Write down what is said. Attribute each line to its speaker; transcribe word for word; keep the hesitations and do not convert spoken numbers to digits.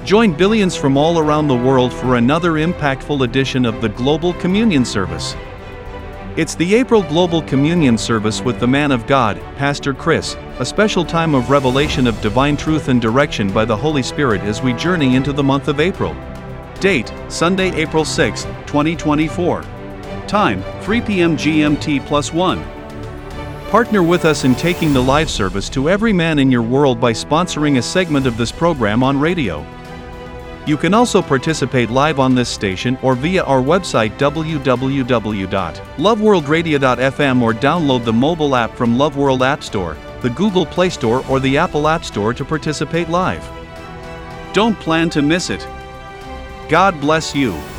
Speaker 1: Join billions from all around the world for another impactful edition of the Global Communion Service. It's the April Global Communion Service with the Man of God, Pastor Chris, a special time of revelation of divine truth and direction by the Holy Spirit as we journey into the month of April. Date, Sunday, April sixth, twenty twenty-four. Time, three p m G M T plus one. Partner with us in taking the live service to every man in your world by sponsoring a segment of this program on radio. You can also participate live on this station or via our website w w w dot love world radio dot f m or download the mobile app from Love World App Store, the Google Play Store or the Apple App Store to participate live. Don't plan to miss it. God bless you.